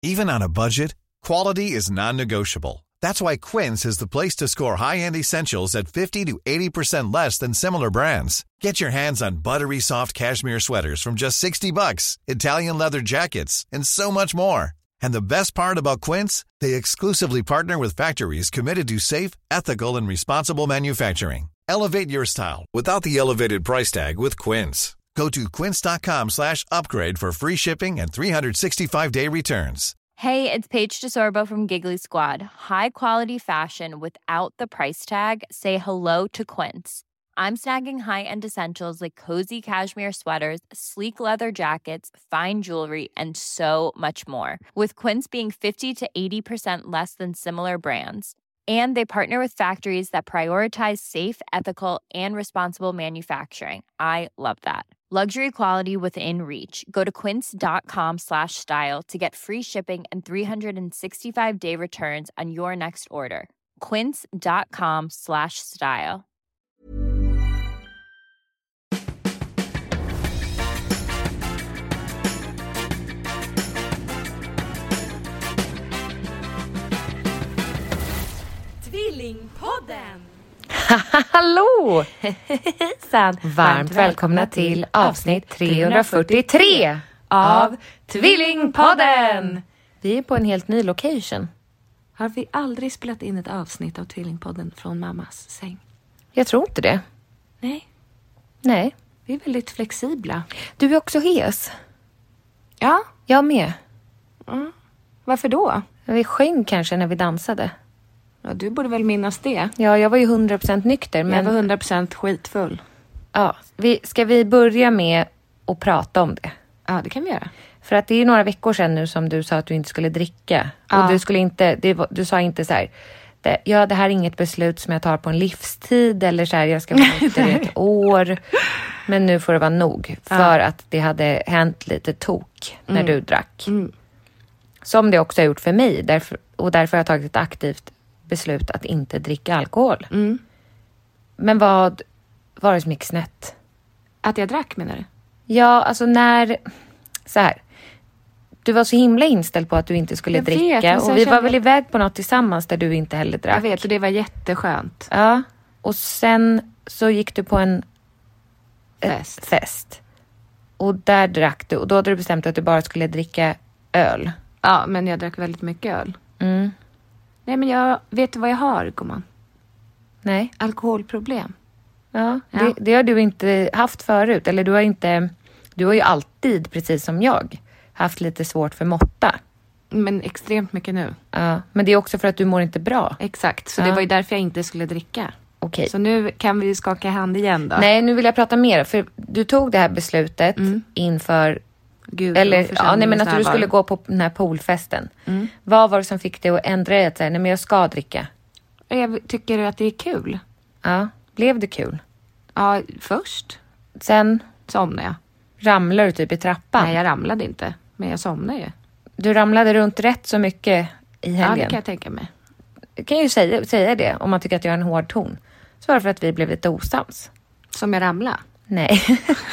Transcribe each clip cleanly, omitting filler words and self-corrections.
Even on a budget, quality is non-negotiable. That's why Quince is the place to score high-end essentials at 50 to 80% less than similar brands. Get your hands on buttery soft cashmere sweaters from just $60, Italian leather jackets, and so much more. And the best part about Quince, they exclusively partner with factories committed to safe, ethical, and responsible manufacturing. Elevate your style without the elevated price tag with Quince. Go to quince.com/upgrade for free shipping and 365-day returns. Hey, it's Paige DeSorbo from Giggly Squad. High quality fashion without the price tag. Say hello to Quince. I'm snagging high-end essentials like cozy cashmere sweaters, sleek leather jackets, fine jewelry, and so much more. With Quince being 50 to 80% less than similar brands. And they partner with factories that prioritize safe, ethical, and responsible manufacturing. I love that. Luxury quality within reach. Go to quince.com/style to get free shipping and 365-day returns on your next order. Quince.com/style. Tvillingpodden! Hallå! Varmt välkomna till avsnitt 343 av Tvillingpodden! Vi är på en helt ny location. Har vi aldrig spelat in ett avsnitt av Tvillingpodden från mammas säng? Jag tror inte det. Nej. Vi är väldigt flexibla. Du är också hes. Ja. Jag med. Mm. Varför då? Vi sjöng kanske när vi dansade. Ja, du borde väl minnas det. Ja, jag var ju 100% nykter. Men... Jag var 100% skitfull. Ja, ska vi börja med att prata om det? Ja, det kan vi göra. För att det är några veckor sedan nu som du sa att du inte skulle dricka. Ja. Och du skulle inte, du sa inte så här, det här är inget beslut som jag tar på en livstid. Eller så här, jag ska vara nykter i ett år. Men nu får det vara nog. För att det hade hänt lite tok när du drack. Mm. Som det också har gjort för mig. Därför har jag tagit ett aktivt beslut att inte dricka alkohol. Mm. Men vad var det som gick snett? Att jag drack, menar du? Ja, alltså så här. Du var så himla inställd på att du inte skulle dricka. Och vi var väl iväg på något tillsammans där du inte heller drack. Jag vet, och det var jätteskönt. Ja, och sen så gick du på en fest. Och där drack du. Och då hade du bestämt att du bara skulle dricka öl. Ja, men jag drack väldigt mycket öl. Mm. Nej, men jag vet vad jag har, gumman. Nej. Alkoholproblem. Ja. Det har du inte haft förut. Eller du har ju alltid, precis som jag, haft lite svårt för måtta. Men extremt mycket nu. Ja, men det är också för att du mår inte bra. Exakt, så det var ju därför jag inte skulle dricka. Okej. Så nu kan vi skaka hand igen då. Nej, nu vill jag prata mer. För du tog det här beslutet inför... Gud, men att du skulle gå på den här poolfesten. Mm. Vad var det som fick dig att ändra dig? Nej, men jag ska dricka. Jag tycker att det är kul. Ja, blev det kul? Ja, först. Sen somnade jag. Ramlade du typ i trappan? Nej, jag ramlade inte. Men jag somnade ju. Du ramlade runt rätt så mycket i helgen. Ja, det kan jag tänka mig. Du kan ju säga det om man tycker att jag har en hård ton. Så var det för att vi blev lite osams. Som jag ramlade? Nej.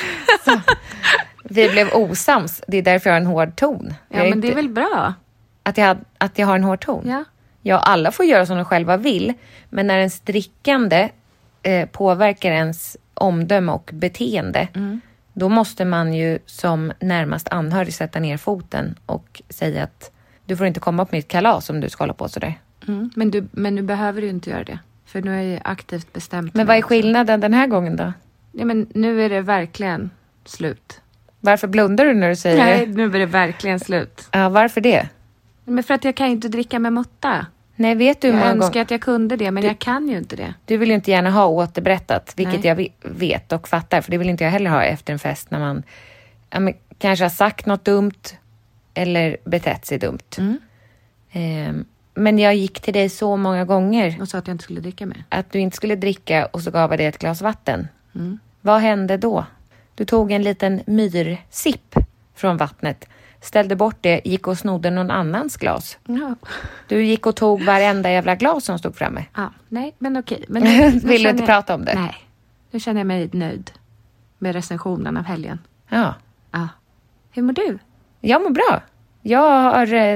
Vi blev osams. Det är därför jag har en hård ton. Ja, men det är väl bra. Att jag har en hård ton? Ja. Ja, alla får göra som de själva vill. Men när ens drickande påverkar ens omdöme och beteende. Då måste man ju som närmast anhörig sätta ner foten och säga att du får inte komma på mitt kalas om du ska hålla på sådär. Men nu behöver du inte göra det. För nu är jag aktivt bestämt. Men vad är skillnaden den här gången då? Ja, men nu är det verkligen slut. Varför blundar du när du säger det? Nej, nu är det verkligen slut. Ja, varför det? Men för att jag kan ju inte dricka med måtta. Nej, vet du hur många gånger... Jag önskar att jag kunde det, men jag kan ju inte det. Du vill ju inte gärna ha återberättat, vilket jag vet och fattar. För det vill inte jag heller ha efter en fest när man kanske har sagt något dumt eller betett sig dumt. Men jag gick till dig så många gånger. Och sa att jag inte skulle dricka mer. Att du inte skulle dricka och så gav jag dig ett glas vatten. Vad hände då? Du tog en liten myrsipp från vattnet. Ställde bort det, gick och snodde någon annans glas. Ja. Du gick och tog varenda jävla glas som stod framme. Ja, nej, men okej. Men vill du inte prata om det? Nej, nu känner jag mig nöjd med recensionen av helgen. Ja. Ja. Hur mår du? Jag mår bra. Jag har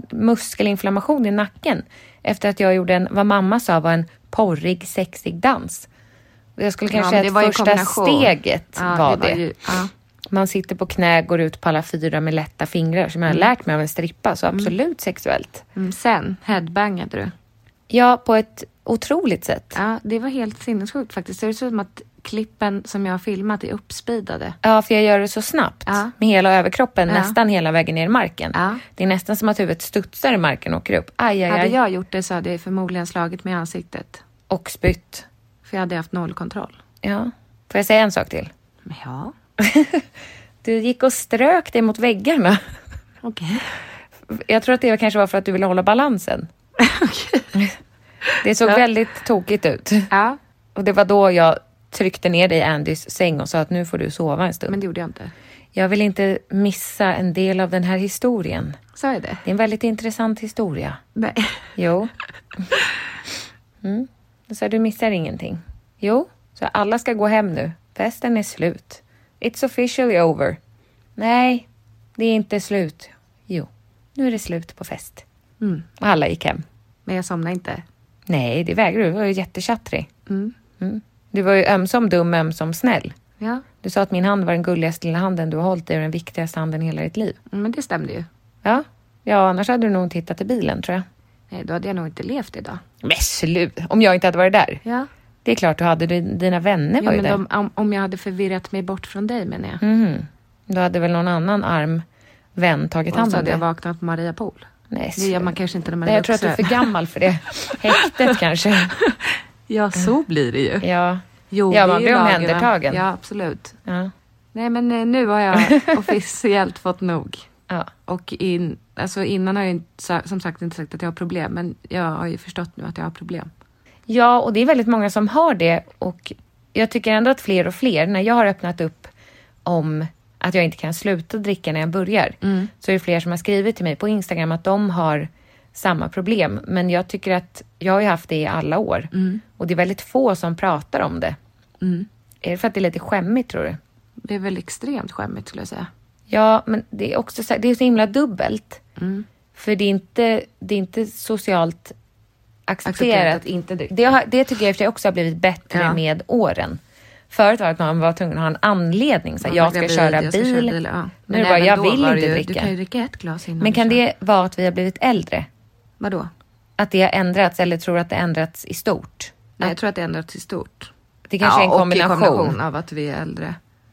muskelinflammation i nacken. Efter att jag gjorde vad mamma sa var en porrig, sexig dans. Och jag skulle kanske säga att första steget var det. Man sitter på knä, går ut på alla 4 med lätta fingrar. Som jag har lärt mig av en strippa. Så absolut sexuellt. Sen headbangade du. Ja, på ett otroligt sätt. Ja, det var helt sinnessjukt faktiskt. Det ser ut som att klippen som jag har filmat är uppspeedade. Ja, för jag gör det så snabbt. Med hela överkroppen nästan hela vägen ner i marken. Det är nästan som att huvudet studsar i marken och åker upp. Hade jag gjort det så hade jag förmodligen slagit mig i ansiktet. Och spytt. För jag hade haft nollkontroll. Ja. Får jag säga en sak till? Ja. Du gick och strök dig mot väggarna. Okej. Jag tror att det kanske var för att du ville hålla balansen. Okej. Det såg väldigt tokigt ut. Ja. Och det var då jag tryckte ner dig i Andys säng och sa att nu får du sova en stund. Men det gjorde jag inte. Jag vill inte missa en del av den här historien. Så är det. Det är en väldigt intressant historia. Nej. Jo. Så du missar ingenting. Jo, så alla ska gå hem nu. Festen är slut. It's officially over. Nej, det är inte slut. Jo, nu är det slut på fest. Och alla gick hem. Men jag somnade inte. Nej, det vägrade du. Du var ju jättechattrig. Du var ju ömsom dum, ömsom snäll. Ja. Du sa att min hand var den gulligaste lilla handen du har hållit i och den viktigaste handen i hela ditt liv. Men det stämde ju. Ja, annars hade du nog tittat i bilen, tror jag. Nej, då hade jag nog inte levt idag. Men slut, om jag inte hade varit där. Ja. Det är klart, du hade dina vänner var ju där. Om jag hade förvirrat mig bort från dig, menar jag. Då hade väl någon annan arm vän tagit hand om det. Och så hade jag vaknat på Maria Pool. Nej, det gör man kanske inte när man är vuxen. Jag tror att du är för gammal för det. Häktet kanske. Ja, så blir det ju. Ja, jo, man blir omhändertagen. Ja, absolut. Ja. Nej, men nu har jag officiellt fått nog. Ja. Och innan har jag som sagt inte sagt att jag har problem. Men jag har ju förstått nu att jag har problem. Ja, och det är väldigt många som har det. Och jag tycker ändå att fler och fler, när jag har öppnat upp om att jag inte kan sluta dricka när jag börjar. Så är det fler som har skrivit till mig på Instagram att de har samma problem. Men jag tycker att jag har ju haft det i alla år. Och det är väldigt få som pratar om det. Är det för att det är lite skämmigt, tror du? Det är väl extremt skämmigt, skulle jag säga. Ja, men det är också det är så himla dubbelt. För det är inte socialt accepterat. Det tycker jag också har blivit bättre med åren. Förut var det att man var tvungen att ha en anledning. Så jag ska köra bil. Ja. Nu bara, jag vill inte dricka. Du kan ju dricka ett glas innan. Men kan det vara att vi har blivit äldre? Vadå? Att det har ändrats, eller tror du att det ändrats i stort? Nej, jag tror att det ändrats i stort. Det kanske är en kombination av att vi är äldre.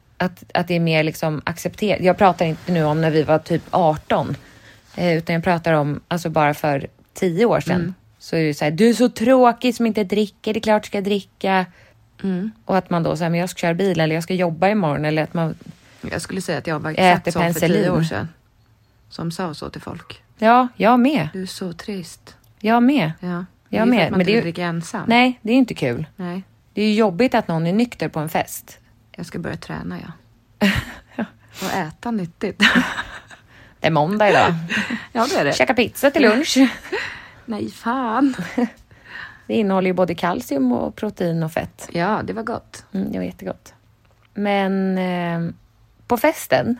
Att det är mer liksom accepterat. Jag pratar inte nu om när vi var typ 18. Utan jag pratar om, alltså bara för 10 år sedan. Så är det så här, du är så tråkig som inte dricker. Det är klart ska dricka. Och att man då säger, men jag ska köra bil eller jag ska jobba imorgon. Eller att man... Jag skulle säga att jag var exakt så för 10 år sedan. Som sa så till folk. Ja, jag med. Du är så trist. Jag med. Ja. Jag med. Men det är dricka ensam. Nej, det är inte kul. Nej. Det är ju jobbigt att någon är nykter på en fest. Jag ska börja träna, och äta nyttigt. Det är måndag idag. Ja, det är det. Käka pizza till lunch. Nej, fan. Det innehåller ju både kalcium och protein och fett. Ja, det var gott. Det var jättegott. Men på festen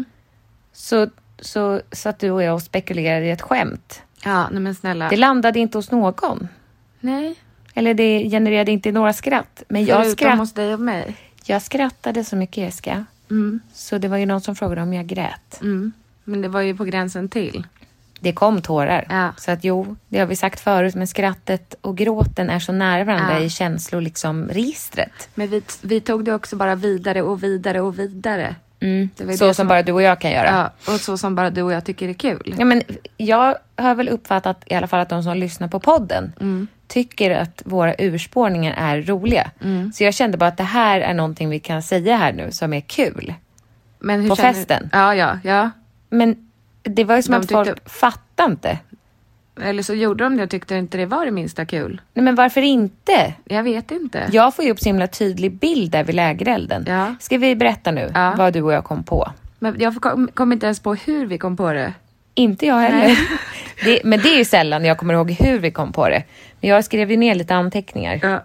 så satt du och jag och spekulerade i ett skämt. Ja, nej men snälla. Det landade inte hos någon. Nej. Eller det genererade inte några skratt. Men förutom hos dig och mig. Jag skrattade så mycket, Jessica. Så det var ju någon som frågade om jag grät. Men det var ju på gränsen till. Det kom tårar. Ja. Så att det har vi sagt förut. Men skrattet och gråten är så nära varandra i känslor liksom registret. Men vi tog det också bara vidare och vidare och vidare. Så som bara du och jag kan göra. Ja, och så som bara du och jag tycker är kul. Ja, men jag har väl uppfattat i alla fall att de som lyssnar på podden tycker att våra urspårningar är roliga. Så jag kände bara att det här är någonting vi kan säga här nu som är kul. Men hur på festen. Ja. Men det var ju som att folk fattade inte. Eller så gjorde de det och tyckte inte det var det minsta kul. Nej, men varför inte? Jag vet inte. Jag får ju upp så himla tydlig bild där vid lägerelden. Ja. Ska vi berätta nu vad du och jag kom på? Men jag kom inte ens på hur vi kom på det. Inte jag heller. Men det är ju sällan jag kommer ihåg hur vi kom på det. Men jag skrev ju ner lite anteckningar. Ja.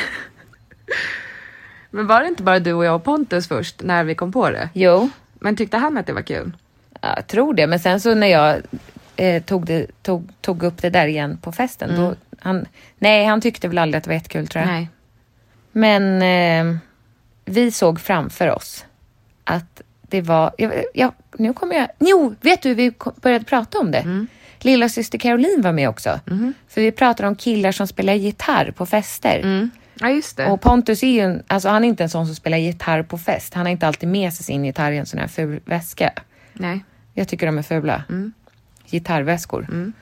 Men var det inte bara du och jag och Pontus först när vi kom på det? Jo. Men tyckte han att det var kul? Jag tror det. Men sen så när jag tog upp det där igen på festen. Då, han tyckte väl aldrig att det var jättekul, tror jag. Nej. Men vi såg framför oss att det var... nu kommer jag... Jo, vet du, vi började prata om det. Lilla syster Caroline var med också. För vi pratade om killar som spelar gitarr på fester. Ja, just det. Och Pontus är ju han är inte en sån som spelar gitarr på fest. Han har inte alltid med sig sin gitarr i en sån här ful väska. Nej. Jag tycker de är fula. Gitarrväskor.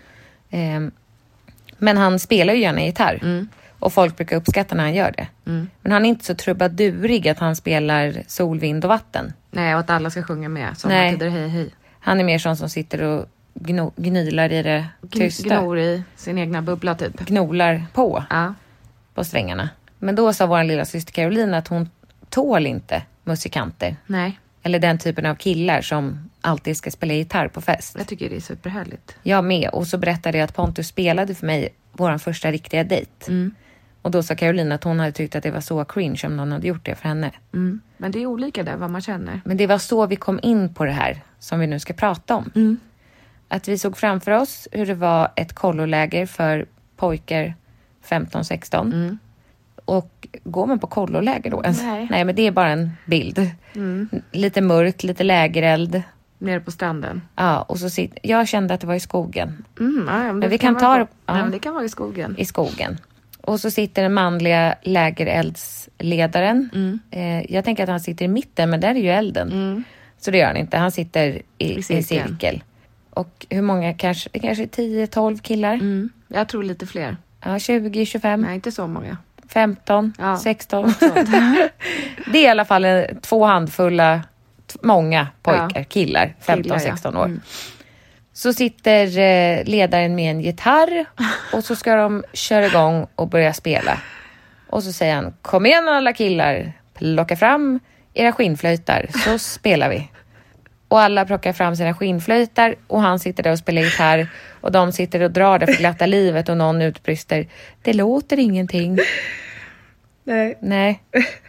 Men han spelar ju gärna gitarr. Och folk brukar uppskatta när han gör det. Men han är inte så trubadurig att han spelar sol, vind och vatten. Nej, och att alla ska sjunga med. Som Nej. betyder hej, hej. Han är mer sån som sitter och gnylar i det tysta. Gnor i sin egna bubbla typ. Gnolar på strängarna. Men då sa vår lilla syster Caroline att hon tål inte musikanter. Nej. Eller den typen av killar som alltid ska spela gitarr på fest. Jag tycker det är superhärligt. Jag med. Och så berättade jag att Pontus spelade för mig vår första riktiga dejt. Och då sa Caroline att hon hade tyckt att det var så cringe om någon hade gjort det för henne. Men det är olika där vad man känner. Men det var så vi kom in på det här som vi nu ska prata om. Att vi såg framför oss hur det var ett kolloläger för pojkar 15-16. Och går man på kolloläger då? Nej, men det är bara en bild. Lite mörkt, lite lägereld. Nere på stranden. Ja, och så jag kände att det var i skogen. Men vi kan ta men det kan vara i skogen. I skogen. Och så sitter den manliga lägereldsledaren. Jag tänker att han sitter i mitten, men där är ju elden. Så det gör han inte. Han sitter i en cirkel. Och hur många? Kanske 10-12 killar. Jag tror lite fler. Ja, 20-25. Nej, inte så många. 15, 16. Det är i alla fall 2 handfulla, många pojkar, killar, 15-16 år. Så sitter ledaren med en gitarr och så ska de köra igång och börja spela. Och så säger han, kom igen alla killar, plocka fram era skinnflöjtar så spelar vi. Och alla plockar fram sina skinnflöjtar och han sitter där och spelar gitarr och de sitter och drar det för glatta livet och någon utbrister, det låter ingenting. Nej.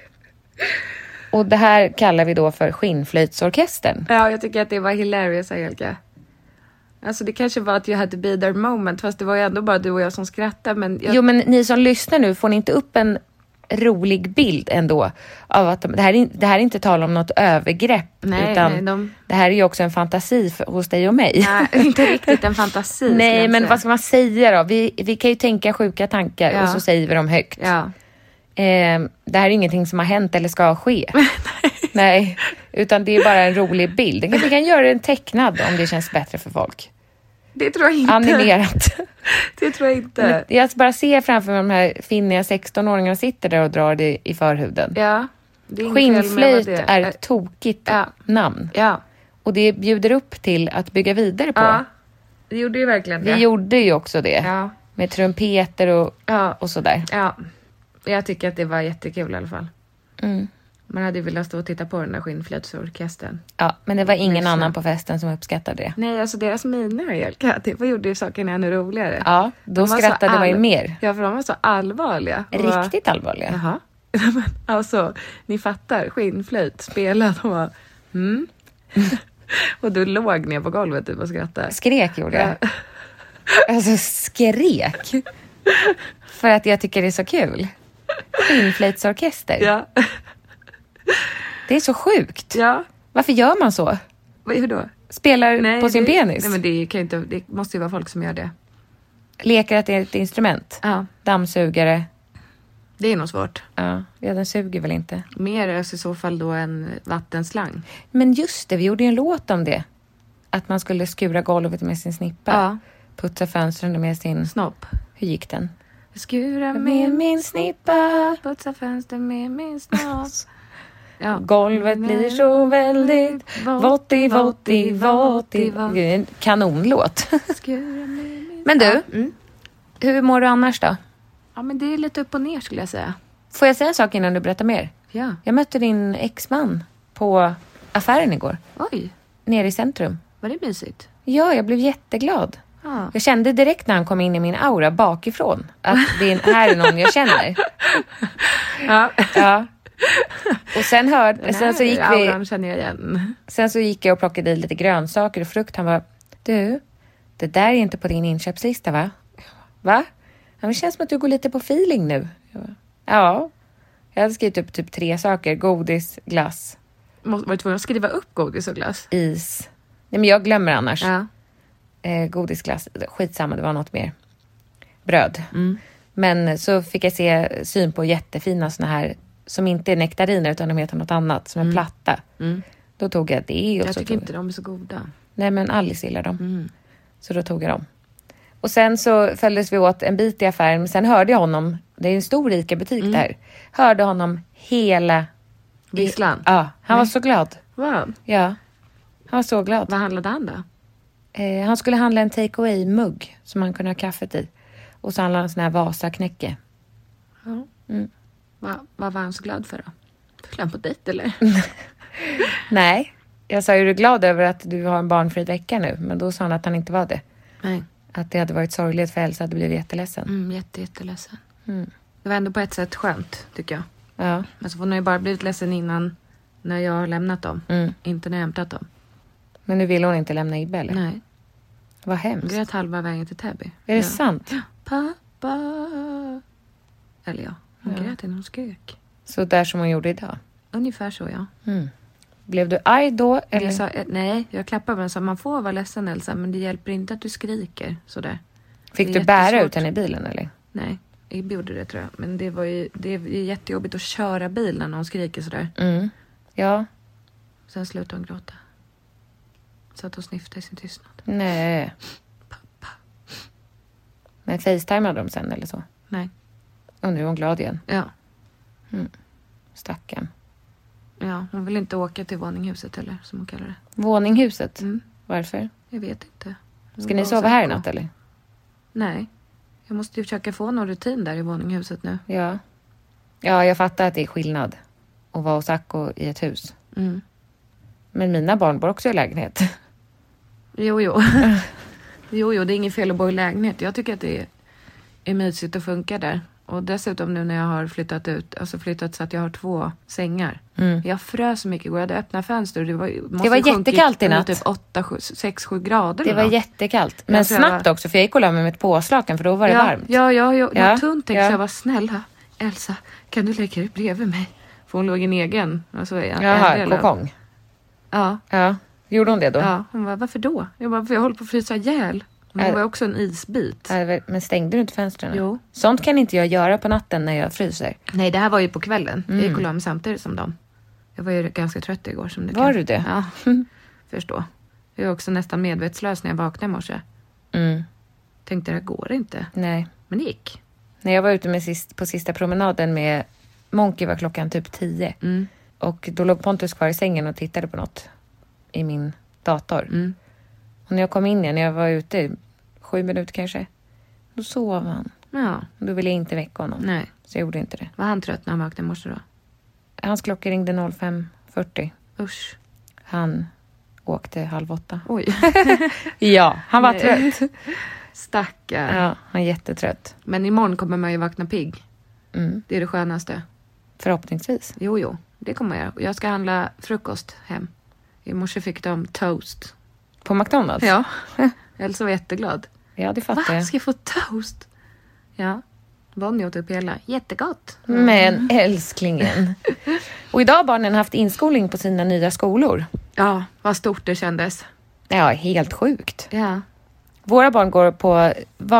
Och det här kallar vi då för skinnflöjtsorkestern. Ja, jag tycker att det var hilarious, Angelica. Alltså det kanske var att you had to be there moment, fast det var ju ändå bara du och jag som skrattade. Men Jo, men ni som lyssnar nu, får ni inte upp en rolig bild ändå av att det här är inte tal om något övergrepp. Nej, utan det här är ju också en fantasi hos dig och mig. Nej, inte riktigt en fantasi. Nej, men vad ska man säga då? Vi kan ju tänka sjuka tankar och så säger vi dem högt. Ja. Det här är ingenting som har hänt eller ska ske. Nej, utan det är bara en rolig bild. Vi kan göra en tecknad om det känns bättre för folk. Det tror jag inte. Animerat. Det tror jag inte. Jag bara ser framför mig de här finniga 16-åringarna sitter där och drar det i förhuden. Ja. Skinnflöjt är ett tokigt namn. Ja. Och det bjuder upp till att bygga vidare på. Ja, det gjorde ju verkligen det. Vi gjorde ju också det. Ja. Med trumpeter och sådär. Ja, jag tycker att det var jättekul i alla fall. Man hade ju velat stå och titta på den där skinnflöjtsorkestern. Ja, men det var ingen annan på festen som uppskattade det. Nej, alltså deras miner, Angelica, det gjorde ju saken ännu roligare. Ja, då skrattade man ju mer. Ja, för de var så allvarliga. Riktigt allvarliga. Jaha. Alltså, ni fattar, skinnflöjt spelade och och du låg ner på golvet typ och skrattade. Skrek gjorde jag. Alltså skrek. För att jag tycker det är så kul. Skinnflöjtsorkester. Ja. Det är så sjukt. Ja. Varför gör man så? Hur då? Spelar på sin penis? Nej, men det måste ju vara folk som gör det. Leker att det är ett instrument. Ja. Dammsugare. Det är nog svårt. Ja, den suger väl inte. Mer i så fall då en vattenslang. Men just det, vi gjorde ju en låt om det. Att man skulle skura golvet med sin snippa. Ja. Putsa fönstren med sin snopp. Hur gick den? Skura med min snippa. Putsa fönstren med min snopp. Ja. Golvet blir så väldigt vått. En kanonlåt. Men du, hur mår du annars då? Ja, men det är lite upp och ner skulle jag säga. Får jag säga en sak innan du berättar mer? Ja. Jag mötte din exman på affären igår. Oj. Nere i centrum. Var det mysigt? Ja, jag blev jätteglad. Ja. Jag kände direkt när han kom in i min aura bakifrån att här är någon jag känner. Ja. Och sen så gick auran känner jag igen. Sen så gick jag och plockade i lite grönsaker och frukt. Han var, du, det där är inte på din inköpslista, va? Va? Ja, det känns som att du går lite på feeling nu. Ja. Jag hade skrivit upp typ 3 saker. Godis, glass. Var du tvungen att skriva upp godis och glass? Is. Nej, men jag glömmer annars. Ja. Godis, glass. Skitsamma, det var något mer. Bröd. Men så fick jag se syn på jättefina såna här som inte är nektariner utan de heter något annat. Som en platta. Då tog jag det. Och jag så tycker inte de är så goda. Nej, men Alice gillar dem. Så då tog jag dem. Och sen så följdes vi åt en bit i affären. Men sen hörde jag honom. Det är en stor rika butik där. Hörde honom hela... Visslan? Ja, han var så glad. Vad? Ja, han var så glad. Vad handlade han då? Han skulle handla en take-away-mugg som han kunde ha kaffet i. Och så handlade han en sån här Vasa-knäcke. Ja. Vad var han så glad för då? Skulle han på dejt eller? Nej, jag sa, är du glad över att du har en barnfri vecka nu? Men då sa han att han inte var det. Nej. Att det hade varit sorgligt för Elsa hade blivit jätteledsen. Jätteledsen. Det var ändå på ett sätt skönt, tycker jag. Ja. Men så får hon ju bara blivit ledsen innan när jag har lämnat dem. Inte när jag hämtat dem. Men nu vill hon inte lämna Ibbe, eller? Nej. Vad hemskt. Hon grät halva vägen till Täby. Är det sant? Ja. Pappa. Eller ja, hon grät innan hon skrek. Så där som hon gjorde idag? Ungefär så, ja. Blev du arg då? Eller? Jag sa, nej, jag klappade men sa, man får vara ledsen Elsa, men det hjälper inte att du skriker sådär. Fick du bära ut henne i bilen, eller? Nej, jag gjorde det tror jag. Men det är jättejobbigt att köra bil när någon skriker sådär. Ja. Sen slutade hon gråta. Så att hon sniftade i sin tystnad. Nej. Pappa. Men facetimade de sen eller så? Nej. Och nu är hon glad igen. Ja. Stackarn. Ja, hon vill inte åka till våninghuset eller som hon kallar det. Våninghuset? Varför? Jag vet inte. Ska ni sova här i natt eller? Nej. Jag måste ju försöka få någon rutin där i våninghuset nu. Ja. Ja, jag fattar att det är skillnad att vara hos Acko i ett hus. Men mina barn bor också i lägenhet. Jo, det är inget fel att bo i lägenhet. Jag tycker att det är mysigt att funka där. Och dessutom nu när jag har flyttat så att jag har 2 sängar. Jag frös så mycket igår. Jag hade öppna fönster och det var jättekallt i natt. Typ 6-7 grader. Det var jättekallt. Men snabbt också, för jag gick och la mig med ett påslakan för då var det varmt. Jag var tunt tänkte jag var snälla. Elsa, kan du lägga dig bredvid mig? För hon låg i en egen. Jaha, kokong. Ja. Gjorde hon det då? Ja, hon bara, varför då? Jag bara, för jag håller på att frysa ihjäl. Men det var också en isbit. Men stängde du inte fönstren? Jo. Sånt kan inte jag göra på natten när jag fryser. Nej, det här var ju på kvällen. Jag gick och la mig samtidigt som dem. Jag var ju ganska trött igår. Var du det? Ja, förstå. Jag var också nästan medvetslös när jag vaknade i morse. Tänkte, det går inte. Nej. Men det gick. När jag var ute på sista promenaden med Monkey var klockan typ 10. Och då låg Pontus kvar i sängen och tittade på något i min dator. Och när jag kom in igen, när jag var ute 7 minuter kanske, då sov han. Ja. Då ville jag inte väcka honom. Nej. Så jag gjorde inte det. Var han trött när han vaknade i morse då? Hans klocka ringde 05:40. Usch. Han åkte 7:30. Oj. Ja, han var trött. Stackar. Ja, han är jättetrött. Men imorgon kommer man ju vakna pigg. Det är det skönaste. Förhoppningsvis. Jo, det kommer jag göra. Jag ska handla frukost hem. I morse fick de toast. På McDonalds? Ja. Elsa var jätteglad. Ja, det fattar jag. Ska jag få toast? Ja. Bonnie åt upp hela. Jättegott. Men älsklingen. Och idag har barnen haft inskolning på sina nya skolor. Ja, vad stort det kändes. Ja, helt sjukt. Ja. Våra barn går på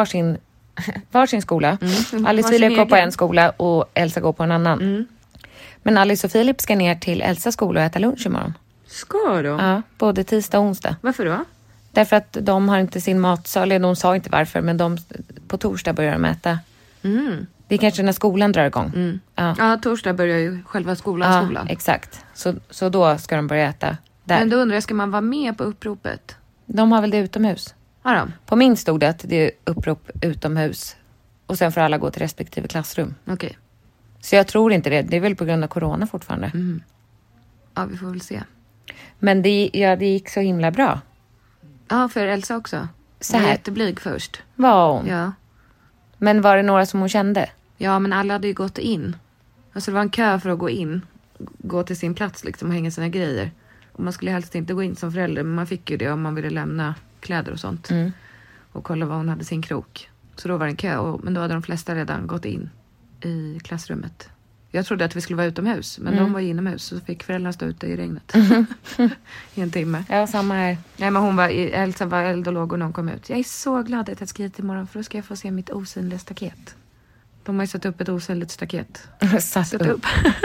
varsin skola. Alice och Filip går på en skola och Elsa går på en annan. Men Alice och Filip ska ner till Elsas skola och äta lunch imorgon. Ska då? Ja, både tisdag och onsdag. Varför då? Därför att de har inte sin matsal, eller de sa inte varför, men på torsdag börjar de äta. Det är kanske när skolan drar igång. Ja, torsdag börjar ju själva skolan. Ja, exakt. Så då ska de börja äta där. Men då undrar jag, ska man vara med på uppropet? De har väl det utomhus. Ja då. På min stod det att det är upprop utomhus. Och sen får alla gå till respektive klassrum. Okej. Så jag tror inte det. Det är väl på grund av corona fortfarande. Ja, vi får väl se. Men det gick så himla bra. Ja, för Elsa också. Så hon var här. jätteblyg först. Var hon? Ja. Men var det några som hon kände? Ja, men alla hade ju gått in. Alltså det var en kö för att gå in. Gå till sin plats liksom och hänga sina grejer. Och man skulle helst inte gå in som förälder. Men man fick ju det om man ville lämna kläder och sånt. och kolla var hon hade sin krok. Så då var det en kö, men då hade de flesta redan gått in i klassrummet. Jag trodde att vi skulle vara utomhus, men de var inomhus, så fick föräldrarna stå ute i regnet i en timme. Ja, samma här. Nej, men Elsa var eld och låg när hon kom ut. Jag är så glad att jag skrivit imorgon, för då ska jag få se mitt osynliga staket. De har ju satt upp ett osynligt staket. Satt upp.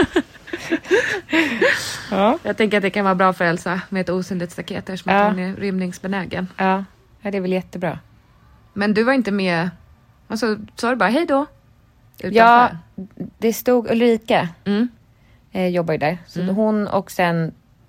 Ja. Jag tänker att det kan vara bra för Elsa med ett osynligt staket där, som att hon är rymningsbenägen. Ja, det är väl jättebra. Men du var inte med, alltså sa du bara hej då? Utanför. Ja, det stod Ulrika. Jobbar ju där. Så hon och sen...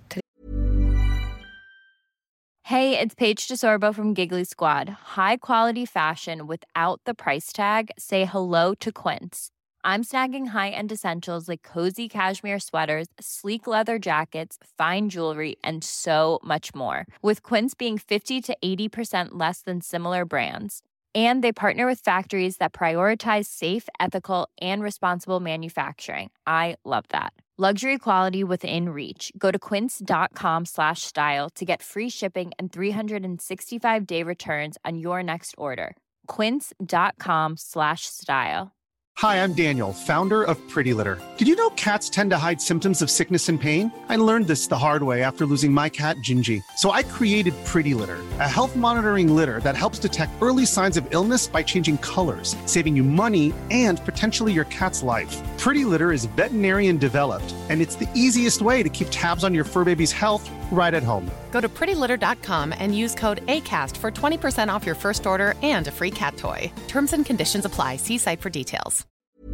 Hey, it's Paige DeSorbo from Giggly Squad. High quality fashion without the price tag. Say hello to Quince. I'm snagging high-end essentials like cozy cashmere sweaters, sleek leather jackets, fine jewelry, and so much more. With Quince being 50 to 80% less than similar brands. And they partner with factories that prioritize safe, ethical, and responsible manufacturing. I love that. Luxury quality within reach. Go to quince.com/style to get free shipping and 365-day returns on your next order. Quince.com/style. Hi, I'm Daniel, founder of Pretty Litter. Did you know cats tend to hide symptoms of sickness and pain? I learned this the hard way after losing my cat, Gingy. So I created Pretty Litter, a health monitoring litter that helps detect early signs of illness by changing colors, saving you money and potentially your cat's life. Pretty Litter is veterinarian developed, and it's the easiest way to keep tabs on your fur baby's health right at home. Go to prettylitter.com and use code ACAST for 20% off your first order and a free cat toy. Terms and conditions apply. See site for details.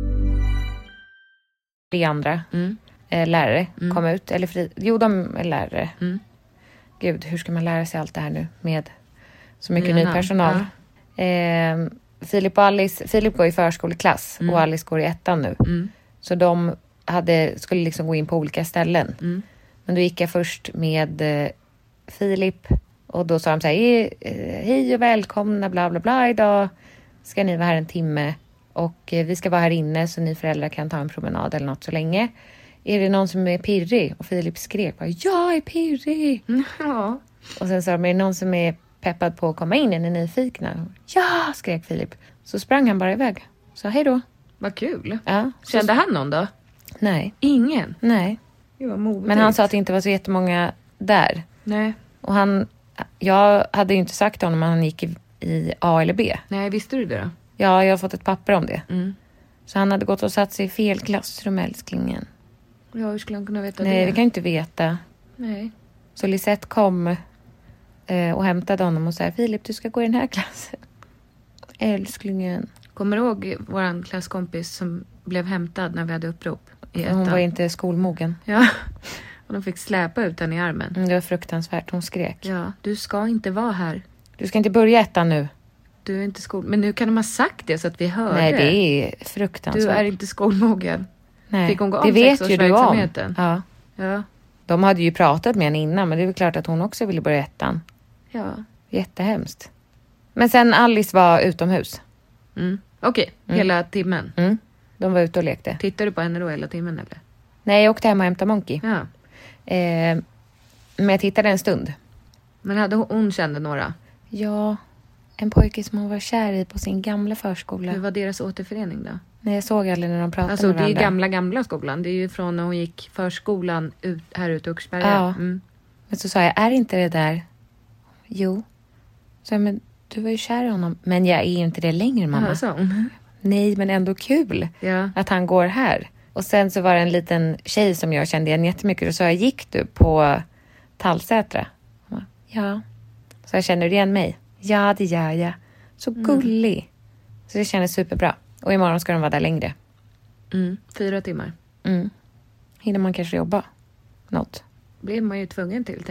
De andra lärare kom ut. Eller de är lärare. Gud, hur ska man lära sig allt det här nu med så mycket ny personal? Ja. Filip och Alice. Filip går i förskoleklass och Alice går i 1:an nu. Så de skulle liksom gå in på olika ställen. Men då gick jag först med Filip. Och då sa de så här: hej och välkomna, bla bla bla. Idag ska ni vara här en timme. Och vi ska vara här inne så ni föräldrar kan ta en promenad eller något så länge. Är det någon som är pirrig? Och Filip skrek bara: jag är pirrig! Ja. Och sen sa de: är det någon som är peppad på att komma in? Är ni nyfikna? Ja, skrek Filip. Så sprang han bara iväg. Så hej då. Vad kul. Ja, kände han någon då? Nej. Ingen? Nej. Men han sa att det inte var så jättemånga där. Nej. Och jag hade ju inte sagt till honom att han gick i A eller B. Nej, visste du det då? Ja, jag har fått ett papper om det. Så han hade gått och satt sig i fel klassrum, älsklingen. Ja, hur skulle han kunna veta det? Nej, det kan jag inte veta. Nej. Så Lisette kom och hämtade honom och sa: Filip, du ska gå i den här klassen. Älsklingen. Kommer du ihåg våran klasskompis som blev hämtad när vi hade upprop i 1:an? Hon var inte skolmogen. Ja, och de fick släpa ut den i armen. Det var fruktansvärt, hon skrek. Ja, du ska inte vara här. Du ska inte börja 1:an nu. Du är inte men nu kan de ha sagt det så att vi hör. Nej, det är fruktansvärt. Du är inte skolmogen. Nej, fick hon gå om det vet ju du om. Ja. De hade ju pratat med henne innan, men det är väl klart att hon också ville börja 1:an. Ja. Jättehemskt. Men sen Alice var utomhus. Okej, hela timmen. De var ute och lekte. Tittar du på henne då hela timmen eller? Nej, jag åkte hem och hämtade Monkey. Ja. Men jag tittade en stund. Men hade hon kände några? Ja, en pojke som hon var kär i på sin gamla förskola. Hur var deras återförening då? Nej, jag såg aldrig när de pratade alltså, med varandra. Det är gamla skolan. Det är ju från när hon gick förskolan här ute i Uxberga. Ja. Men så sa jag: är inte det där? Jo. Så jag: men du var ju kär i honom. Men jag är inte det längre, mamma. Ja, så. Nej, men ändå kul att han går här. Och sen så var det en liten tjej som jag kände igen jättemycket. Och så jag: gick du på Tallsätra? Ja. Så jag: känner du igen mig? Ja, det gör jag. Så gullig. Så det kändes superbra. Och imorgon ska de vara där längre. 4 timmar. Hinner man kanske jobba något? Blir man ju tvungen till.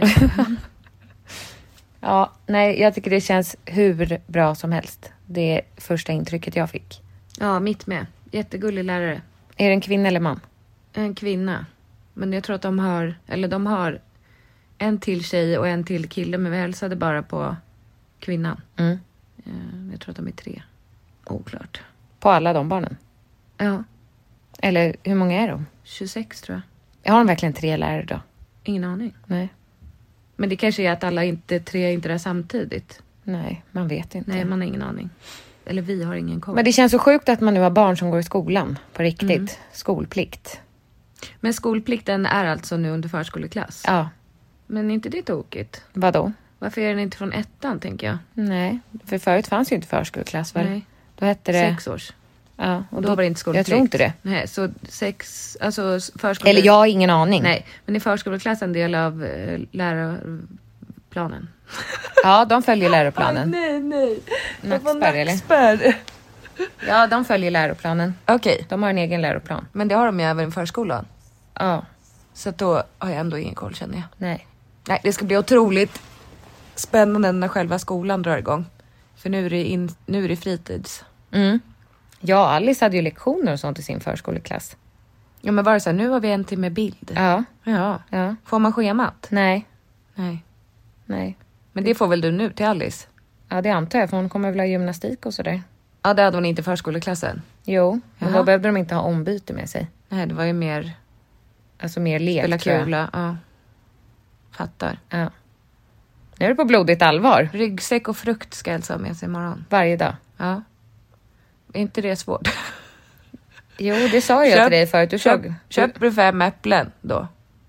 Ja, nej, jag tycker det känns hur bra som helst. Det är första intrycket jag fick. Ja, mitt med. Jättegullig lärare. Är det en kvinna eller man? En kvinna. Men jag tror att de har en till tjej och en till kille. Men vi hälsade bara på kvinnan. Jag tror att de är 3. Oklart. På alla de barnen? Ja. Eller hur många är de? 26 tror jag. Jag har de verkligen 3 lärare då? Ingen aning. Nej. Men det kanske är att alla 3 inte är där samtidigt. Nej, man vet inte. Nej, man har ingen aning. Eller vi har ingen koll. Men det känns så sjukt att man nu har barn som går i skolan på riktigt. Skolplikt. Men skolplikten är alltså nu under förskoleklass? Ja. Men är inte det tokigt? Vadå? Varför är den inte från 1:an, tänker jag? Nej, för förut fanns ju inte förskoleklass väl? Nej. Då hette det... 6 års. Ja, Och då var det inte skolplikt. Jag tror inte det. Nej, så 6... Alltså förskole... Eller jag har ingen aning. Nej, men är förskoleklass en del av lärarplanen? Ja, de följer läroplanen. Nej. Nackspärr, eller? Ja, de följer läroplanen. Okej, De har en egen läroplan. men det har de ju även i förskolan. Ja, Så att då har jag ändå ingen koll, känner jag. nej. Nej, det ska bli otroligt spännande när själva skolan drar igång. För nu är det fritids. Mm. Ja, Alice hade ju lektioner och sånt i sin förskoleklass. Ja, men var det så här, nu har vi en timme bild. Ja, Ja. ja. Får man schemat? Nej, Nej. nej. Men det får väl du nu till Alice? Ja, det antar jag, för hon kommer väl ha gymnastik och sådär. Ja, det hade hon inte i förskoleklassen. Jo, men Jaha. då behövde de inte ha ombyte med sig. Nej, det var ju mer Alltså mer lek, spela tror jag. kula. Ja. Fattar. Ja. Nu är det på blodigt allvar. Ryggsäck och frukt ska Elsa ha med sig imorgon. Varje dag. Ja. Är inte det svårt? Jo, det sa jag till dig förut. Du Köper du 5 äpplen då?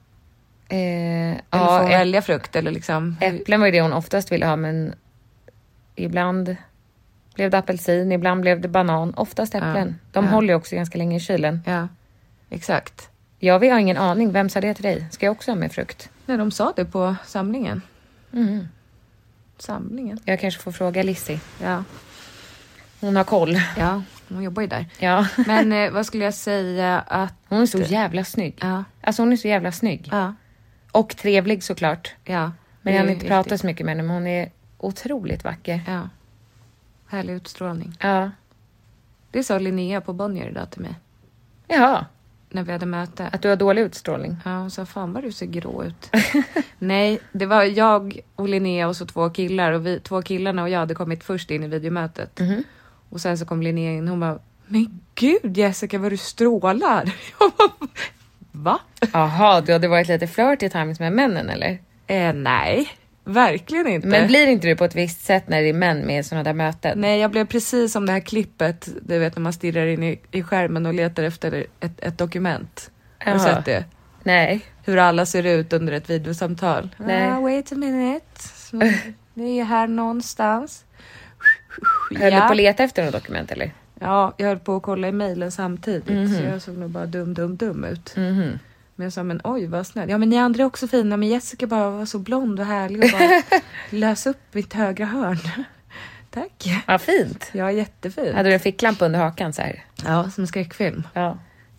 Eller får hon ja, välja frukt? Eller liksom... äpplen var ju det hon oftast ville ha, men ibland blev det apelsin, ibland blev det banan. Oftast äpplen. De håller ju också ganska länge i kylen. Ja, exakt. Jag har ingen aning. Vem sa det till dig? Ska jag också ha med frukt? Nej, de sa det på samlingen. Mm. Samlingen? Jag kanske får fråga Lizzie. Ja. Hon har koll. Ja, hon jobbar ju där. Ja. Men vad skulle jag säga att... Hon är så jävla snygg. Ja. Alltså hon är så jävla snygg. Ja. Och trevlig såklart. Ja. Men jag det har är inte viktigt. pratat så mycket med henne, men hon är otroligt vacker. Ja. Härlig utstrålning. Ja. Det sa Linnea på Bonnier idag till mig. Jaha. När vi hade möte. Att du har dålig utstrålning. Ja, hon sa, fan vad du ser grå ut. Nej, det var jag och Linnea och så 2 killar. Och 2 killarna och jag hade kommit först in i videomötet. Mhm. Och sen så kom Linnea in. Hon bara, men gud Jessica vad du strålar. Jag bara, va? Jaha, du hade varit lite flirty times med männen eller? Nej, verkligen inte. Men blir inte du på ett visst sätt när det är män med i sådana där möten? Nej, jag blev precis som det här klippet. Du vet när man stirrar in i skärmen och letar efter ett dokument. Har du Jaha. sett det? Nej. Hur alla ser ut under ett videosamtal. Nej. Wait a minute. Det är här någonstans. Höll du på att leta efter något dokument eller? Ja, jag höll på att kolla i mejlen samtidigt. Så jag såg nog bara dum ut. Mhm. Men jag sa, men oj vad snäll. Ja, men ni andra är också fina. Men Jessica bara var så blond och härlig. Och bara lös upp mitt högra hörn. Tack. Vad fint. Ja, jättefint. Hade du en ficklampa under hakan så här? Ja, som skräckfilm. Ja.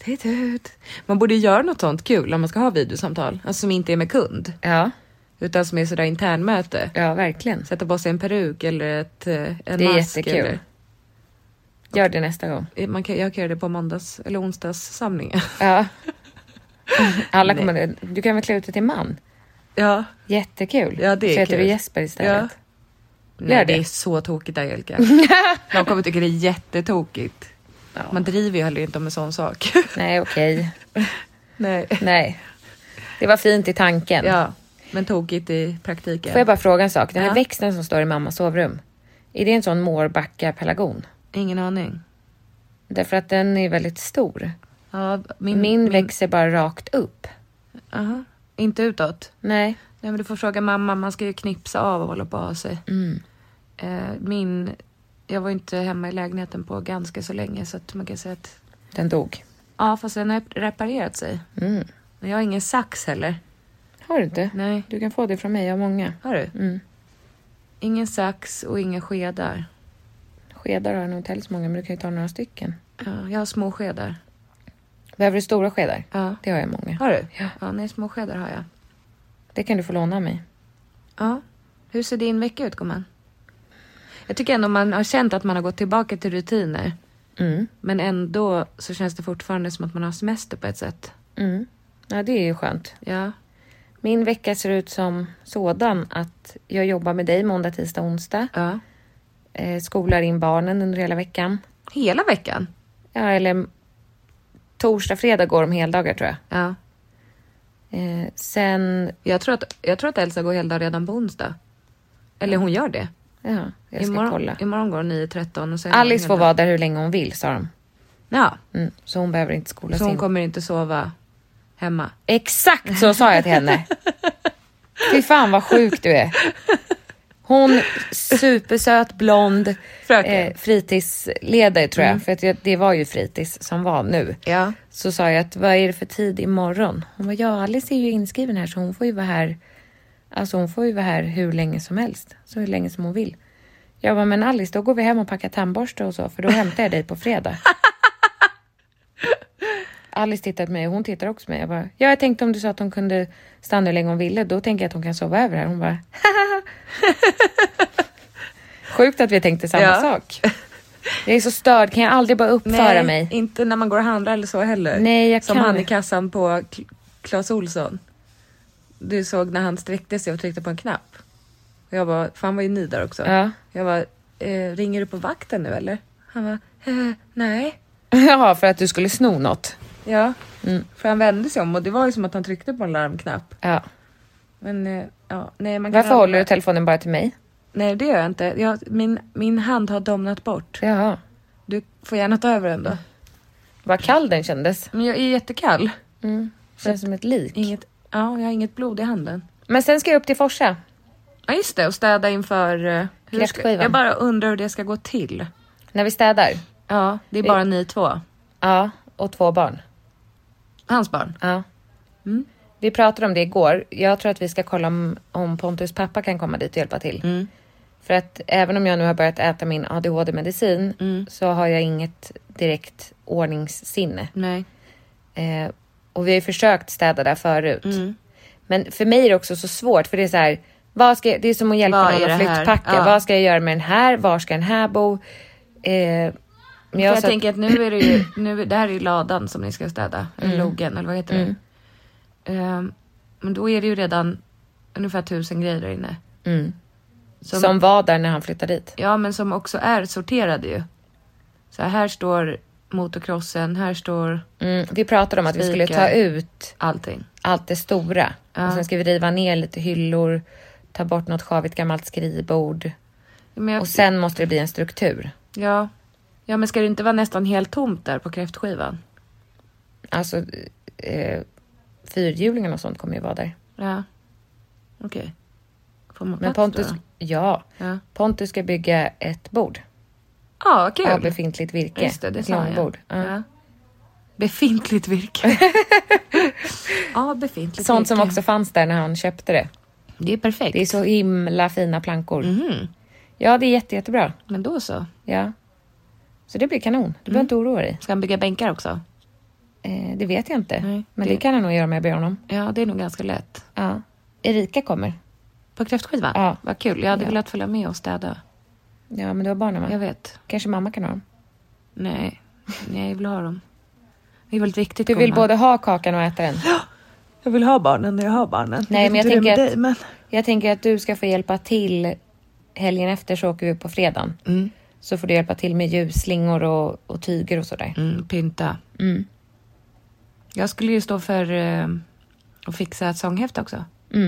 Man borde göra något sånt kul om man ska ha videosamtal. Alltså som inte är med kund. Ja. Utan som är sådär internmöte. Ja, verkligen. Sätta på sig en peruk eller en Det är mask. jättekul. Eller, Gör det nästa gång. jag kan göra det på måndags eller onsdagssamlingen. Ja. Alla kommer... Du kan väl klä ut dig till man? Ja. Jättekul. Ja, det är så heter kul. du Jesper istället. Nej, Gör det det. är så tokigt Angelica. De kommer tycka det är jättetokigt. Ja. Man driver ju heller inte om en sån sak. Nej, okej. Nej. Nej. Det var fint i tanken. Ja, men tokigt i praktiken. Får jag bara fråga en sak? Den här Ja. växten som står i mammas sovrum. Är det en sån Mårbacka pelargon? Ingen aning. Därför att den är väldigt stor. Ja, Min växer bara rakt upp. Aha. Inte utåt. Nej. Nej, men du får fråga mamma. Man ska ju knipsa av och hålla på av sig. Jag var inte hemma i lägenheten på ganska så länge. Så att man kan säga att... Den dog. Ja, fast den har reparerat sig. Mm. Men jag har ingen sax heller. Har du inte? Nej. Du kan få det från mig, jag har många. Har du? Mm. Ingen sax och inga skedar. Skedar har jag nog inte heller så många, men du kan ju ta några stycken. Ja, jag har små skedar. Behöver du stora skedar? Ja. Det har jag många. Har du? Ja. Nej, små skedar har jag. Det kan du få låna av mig. Ja. Hur ser din vecka ut, gumman? Jag tycker ändå man har känt att man har gått tillbaka till rutiner. Mm. Men ändå så känns det fortfarande som att man har semester på ett sätt. Mm. Ja, det är ju skönt. Ja. Min vecka ser ut som sådan att jag jobbar med dig måndag, tisdag, onsdag. Ja. Skolar in barnen under hela veckan. Hela veckan? Ja, eller torsdag, fredag går de heldagar tror jag. Ja. Sen, Jag tror att Elsa går hela dag redan på onsdag. Eller hon gör det. Ja, jag ska kolla. Imorgon går 9:13. Och sen Alice får vara där hur länge hon vill, sa de. Ja. Så hon behöver inte skolas Så hon in. kommer inte sova hemma. Exakt så sa jag till henne. Fy fan vad sjuk du är. Hon supersöt, blond, fritidsledare tror jag. För att det var ju fritids som var nu. Ja. Så sa jag att vad är det för tid imorgon? Hon var ja, Alice är ju inskriven här så hon får ju vara här. Alltså hon får ju vara här hur länge som helst. Så hur länge som hon vill. Jag bara, men Alice då går vi hem och packar tandborste och så. För då hämtar jag dig på fredag. Alice tittade på mig och hon tittar också på mig. Jag bara, ja, jag tänkte om du sa att hon kunde stanna hur länge hon ville. Då tänker jag att hon kan sova över här. Hon bara, sjukt att vi tänkte samma sak. Jag är så störd, kan jag aldrig bara uppföra mig? Inte när man går och handlar eller så heller. Nej, jag som kan. han i kassan på Clas Ohlson. Du såg när han sträckte sig och tryckte på en knapp. Och jag bara, för han var ju ny där också. Ja. Jag bara, ringer du på vakten nu eller? Han var, nej. Ja, för att du skulle sno något. Ja, för han vände sig om och det var ju som att han tryckte på en larmknapp. Ja. Men, ja, nej, man kan Varför håller du telefonen bara till mig? Nej, det gör jag inte. Min hand har domnat bort. Ja. Du får gärna ta över den då. Vad kall den kändes. Men jag är jättekall. Känns som ett lik. Jag har inget blod i handen. Men sen ska jag upp till Forsa. Ja, just det. Och städa inför... Kräftskivan. Jag bara undrar hur det ska gå till. När vi städar. Ja, det är bara ni två. Ja, och 2 barn. Hans barn? Ja. Vi pratade om det igår. Jag tror att vi ska kolla om Pontus pappa kan komma dit och hjälpa till. För att även om jag nu har börjat äta min ADHD-medicin så har jag inget direkt ordningssinne. Nej. Och vi har ju försökt städa där förut. Men för mig är det också så svårt. För det är så här, det är som att hjälpa någon att flyttpacka. Ja. Vad ska jag göra med den här? Var ska den här bo? Men jag tänker att nu är det ju, det här är ju ladan som ni ska städa. Eller logen, eller vad heter det? Men då är det ju redan ungefär 1000 grejer där inne. Som var där när han flyttade dit. Ja, men som också är sorterade ju. Så här står motocrossen, här står... Vi pratade om att vi skulle ta ut allting. Allt det stora. Ja. Och sen ska vi riva ner lite hyllor. Ta bort något skavigt gammalt skrivbord. Och sen måste det bli en struktur. Ja. Ja, men ska det inte vara nästan helt tomt där på kräftskivan? Alltså, fyrhjulingen och sånt kommer ju vara där. Ja. Okej. Får man men Pontus, ja. Pontus ska bygga ett bord. Ja, kul. Av befintligt virke. Just det, det sa jag. Ja. Befintligt virke. Ja, befintligt sånt virke. Som också fanns där när han köpte det. Det är perfekt. Det är så himla fina plankor. Ja, det är jättebra. Men då så. Ja. Så det blir kanon. Du behöver inte oroa dig. Ska han bygga bänkar också? Det vet jag inte. Nej, men det kan han nog göra med honom. Ja, det är nog ganska lätt. Ja. Erika kommer. På kräftskiva? Ja. Vad kul. Jag hade velat följa med och städa. Ja, men du har barnen va? Jag vet. Kanske mamma kan ha dem? Nej, jag vill ha dem. Det är väldigt viktigt. Du vill både ha kakan och äta den? Ja, jag vill ha barnen när jag har barnen. Nej, men jag tänker att du ska få hjälpa till. Helgen efter så åker vi på fredagen. Så får du hjälpa till med ljusslingor och tyger och sådär. Pynta. Jag skulle ju stå för att fixa ett sånghäfte också.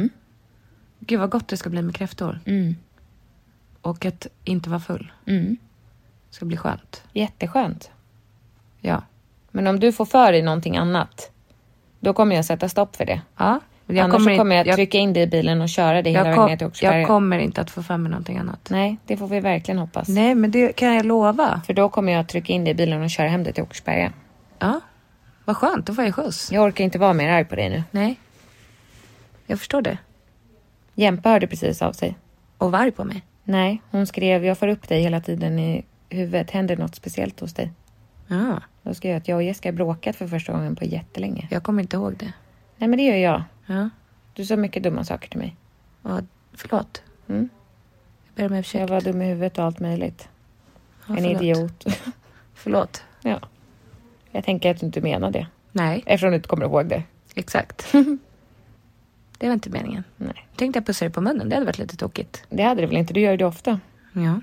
Gud vad gott det ska bli med kräftor. Och att inte vara full. Det ska bli skönt. Jätteskönt. Ja. Men om du får för dig någonting annat, då kommer jag sätta stopp för det. Ja. Annars kommer jag trycka in dig i bilen och köra dig hela vägen ner till Åkersberga. Jag kommer inte att få för mig någonting annat. Nej, det får vi verkligen hoppas. Nej, men det kan jag lova. För då kommer jag trycka in dig i bilen och köra hem dig till Åkersberga. Ja, vad skönt. Då får jag skjuts. Jag orkar inte vara mer arg på dig nu. Nej, jag förstår det. Jämpa hörde precis av sig. Och var arg på mig? Nej, hon skrev, jag får upp dig hela tiden i huvudet. Händer något speciellt hos dig? Ja. Då skrev jag att jag och Jessica bråkat för första gången på jättelänge. Jag kommer inte ihåg det. Nej, men det gör jag. Ja. Du sa mycket dumma saker till mig. Ja, förlåt. Jag ber om ursäkt. Jag var dum i huvudet och allt möjligt. Ja, en idiot. Förlåt. Ja. Jag tänker att du inte menar det. Nej. Eftersom du inte kommer ihåg det. Exakt. Det var inte meningen. Nej. Tänkte jag pussa dig på munnen. Det hade varit lite tokigt. Det hade det väl inte. Du gör ju det ofta. Ja.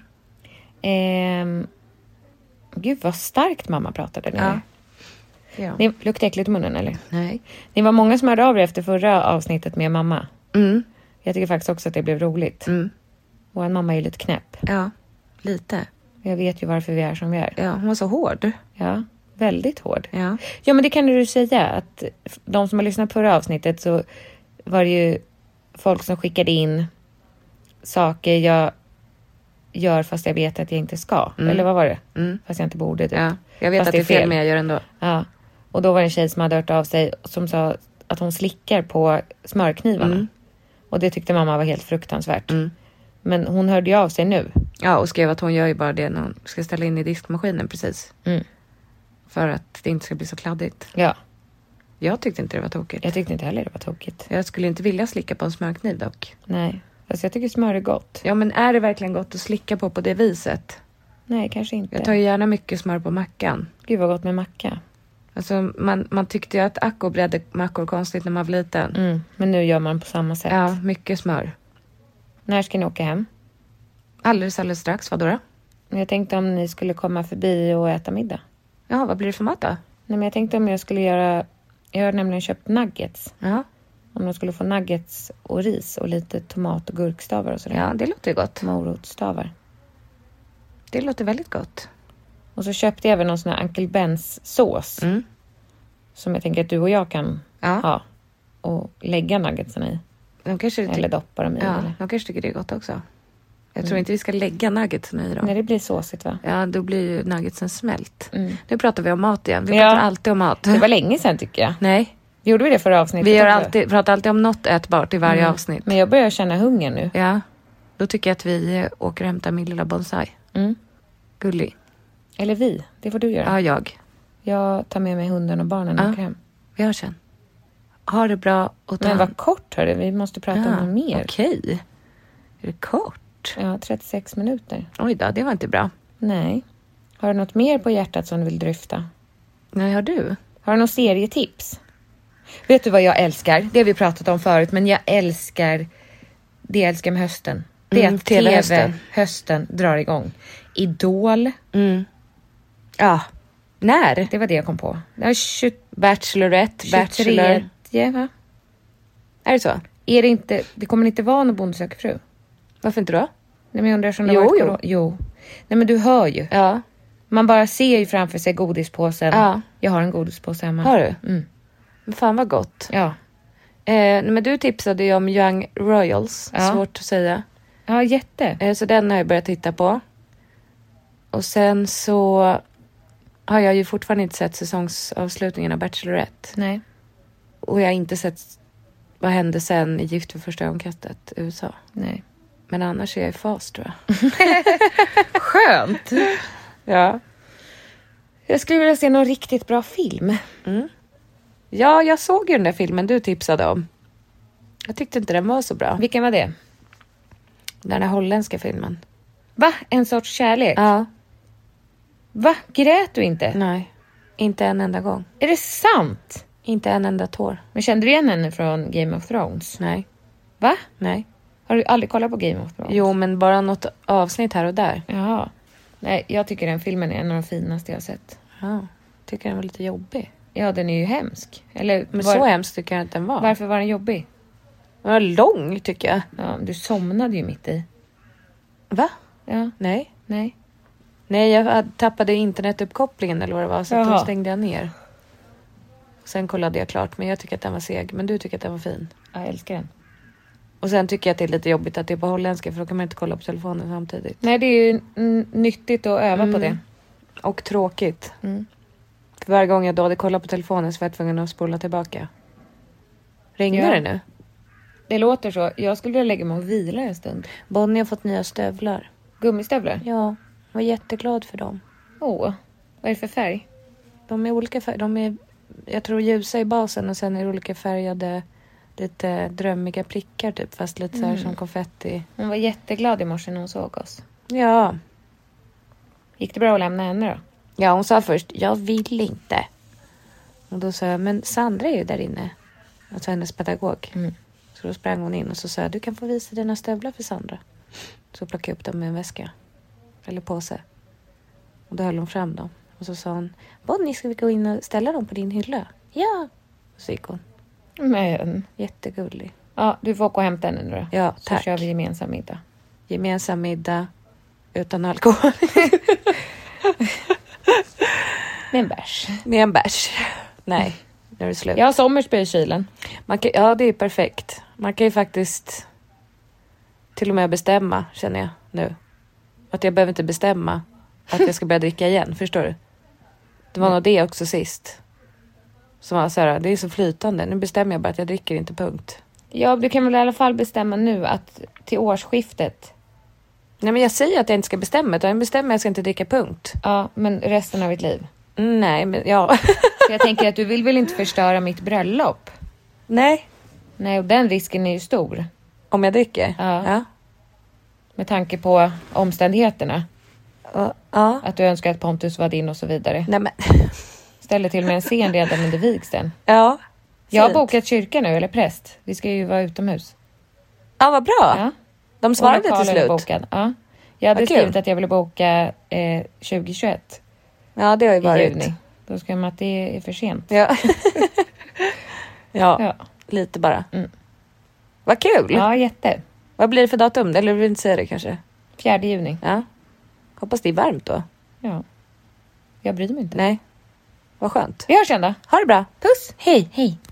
Gud vad starkt mamma pratade nu. Ja. Ni luktar äckligt i munnen eller? Nej. Ni var många som hörde av er efter förra avsnittet med mamma. Jag tycker faktiskt också att det blev roligt. Vår mamma är ju lite knäpp. Ja, lite. Jag vet ju varför vi är som vi är. Ja, hon var så hård. Ja, väldigt hård. Ja. Ja, men det kan du säga. Att de som har lyssnat på förra avsnittet så var det ju folk som skickade in saker jag gör fast jag vet att jag inte ska. Eller vad var det? Fast jag inte borde. Typ. Ja, jag vet fast att det är fel men jag gör ändå. Ja, och då var det en tjej som hade hört av sig som sa att hon slickar på smörknivarna. Och det tyckte mamma var helt fruktansvärt. Men hon hörde ju av sig nu. Ja, och skrev att hon gör ju bara det när hon ska ställa in i diskmaskinen precis. För att det inte ska bli så kladdigt. Ja. Jag tyckte inte det var tokigt. Jag tyckte inte heller det var tokigt. Jag skulle inte vilja slicka på en smörkniv dock. Nej, fast jag tycker smör är gott. Ja, men är det verkligen gott att slicka på det viset? Nej, kanske inte. Jag tar ju gärna mycket smör på mackan. Gud vad gott med macka. Alltså man tyckte ju att Akko bredde mackor konstigt när man var liten. Men nu gör man på samma sätt. Ja, mycket smör. När ska ni åka hem? Alldeles strax, vadå då? Jag tänkte om ni skulle komma förbi och äta middag. Ja, vad blir det för mat då? Nej, men jag tänkte om jag skulle göra... Jag har nämligen köpt nuggets. Ja. Om de skulle få nuggets och ris och lite tomat- och gurkstavar och sådär. Ja, det låter gott. Morotstavar. Det låter väldigt gott. Och så köpte jag även någon sån här Uncle Ben's sås. Som jag tänker att du och jag kan ha. Och lägga nuggetsen i. De kanske eller doppa dem i. Ja, eller? de kanske tycker det är gott också. Jag tror inte vi ska lägga nuggetsen i dem. Nej, det blir såsigt va? Ja, då blir ju nuggetsen smält. Nu pratar vi om mat igen. Vi pratar alltid om mat. Det var länge sedan tycker jag. Nej. Gjorde vi det förra avsnittet? Vi pratar alltid om något ätbart i varje avsnitt. Men jag börjar känna hunger nu. Ja, då tycker jag att vi åker och hämtar min lilla bonsai. Gullig. Eller vi, det får du göra. Ja, jag. Jag tar med mig hunden och barnen och åker hem. Vi hörs sen. Ha det bra. Och men vad kort hörde vi måste prata om något mer. Okej. Är det kort? Ja, 36 minuter. Oj då, det var inte bra. Nej. Har du något mer på hjärtat som du vill dryfta? Nej, har du? Har du någon serietips? Vet du vad jag älskar? Det har vi pratat om förut, men jag älskar med hösten. Det är att TV-hösten drar igång. Idol. Ja. När? Det var det jag kom på. Bachelorette, 23, Bachelor. va? Är det så? Är det inte, det kommer inte vara någon Bonde söker fru. Varför inte då? Nej, men jag undrar som det var. Jo. Nej, men du hör ju. Ja. Man bara ser ju framför sig godispåsen. Ja. Jag har en godispåse hemma. Har du? Men fan vad gott. Ja. Men du tipsade ju om Young Royals. Ja. Svårt att säga. Ja, jätte. Så den har jag börjat titta på. Och sen så har jag ju fortfarande inte sett säsongsavslutningen av Bachelorette. Nej. Och jag har inte sett vad hände sen i Gift för första ögonkastet i USA. Nej. Men annars är jag i fas, tror jag. Skönt. Ja. Jag skulle vilja se någon riktigt bra film. Ja, jag såg ju den där filmen du tipsade om. Jag tyckte inte den var så bra. Vilken var det? Den där holländska filmen. Va? En sorts kärlek? Ja. Va? Grät du inte? Nej, inte en enda gång. Är det sant? Inte en enda tår. Men kände du igen henne från Game of Thrones? Nej. Va? Nej. Har du aldrig kollat på Game of Thrones? Jo, men bara något avsnitt här och där. Jaha. Nej, jag tycker den filmen är en av de finaste jag har sett. Ja, tycker den var lite jobbig. Ja, den är ju hemsk. Eller, Men så hemskt tycker jag att den var. Varför var den jobbig? Den var lång, tycker jag. Ja, du somnade ju mitt i. Va? Ja. Nej. Nej, jag tappade internetuppkopplingen eller vad det var. Så då stängde jag ner. Sen kollade jag klart, men jag tycker att den var seg. Men du tycker att den var fin. Jag älskar den. Och sen tycker jag att det är lite jobbigt att det är på holländska. För då kan man inte kolla på telefonen samtidigt. Nej, det är ju nyttigt att öva på det. Och tråkigt. För varje gång jag då hade kollat på telefonen så var jag tvungen att spola tillbaka. Ringde det nu? Det låter så. Jag skulle vilja lägga mig och vila en stund. Bonnie har fått nya stövlar. Gummistövlar? Ja, jag var jätteglad för dem. Vad är det för färg? De är olika färg. De är, jag tror, ljusa i basen och sen är det olika färgade, lite drömmiga prickar typ. Fast lite så här som konfetti. Hon var jätteglad i morse när hon såg oss. Ja. Gick det bra att lämna henne då? Ja, hon sa först, jag vill inte. Och då sa jag, men Sandra är ju där inne. Alltså hennes pedagog. Så då sprang hon in och så sa jag, du kan få visa dina stövlar för Sandra. Så plockade jag upp dem med en väska. Eller påse. Och då höll hon fram dem. Och så sa hon, Bonnie, ska vi gå in och ställa dem på din hylla? Ja. Och så gick hon. Men. Jättegullig. Ja, du får åka och hämta henne nu då. Ja, tack. Så kör vi gemensam middag. gemensam middag utan alkohol. Med en bärs. Med en bärs. Nej, nu är det slut. Jag har Sommersby i kylen. Ja, det är perfekt. Man kan ju faktiskt till och med bestämma, känner jag nu. Att jag behöver inte bestämma att jag ska börja dricka igen, förstår du? Det var nog det också sist. Som var så här, det är så flytande. Nu bestämmer jag bara att jag dricker inte, punkt. Ja, du kan väl i alla fall bestämma nu att till årsskiftet. Nej, men jag säger att jag inte ska bestämma. Utan jag bestämmer att jag ska inte dricka, punkt. Ja, men resten av ditt liv. Nej, men ja. För jag tänker att du vill väl inte förstöra mitt bröllop? Nej. Nej, och den risken är ju stor. Om jag dricker? Ja. Med tanke på omständigheterna. Ja. Att du önskar att Pontus var din och så vidare. Nej, men... Ställer till med en scen redan under vigseln. Ja. Jag har bokat kyrka nu, eller präst. Vi ska ju vara utomhus. Ja, vad bra. Ja. De svarade till slut. Bokad. Ja. Jag hade skrivit att jag ville boka 2021. Ja, det har ju varit. Juni. Då ska man att det är för sent. Ja. Ja, lite bara. Mm. Vad kul. Ja, jätte. Vad blir det för datum? Eller vill du inte säga det kanske? 4 juni. Ja. Hoppas det är varmt då. Ja. Jag bryr mig inte. Nej. Vad skönt. Vi hörs sen då. Ha det bra. Puss. Hej. Hej.